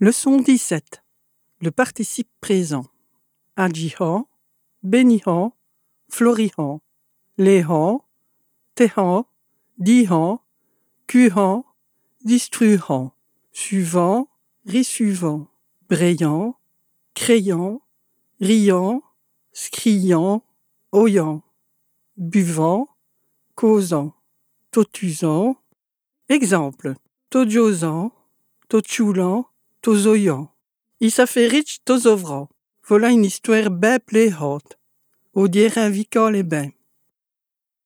Leçon 17. Le participe présent. Ajihan, benihan, florihan, lehan, tehan, dihan, kuhan, distruhan, suivant, risuivant, brayant, crayant, riant, scriant, oyant, buvant, causant, totusant. Exemple. Todjosant, totchoulant, tozoyant. Isaferich tozovra. Voilà une histoire bien pléhante. Au diera vica les bains.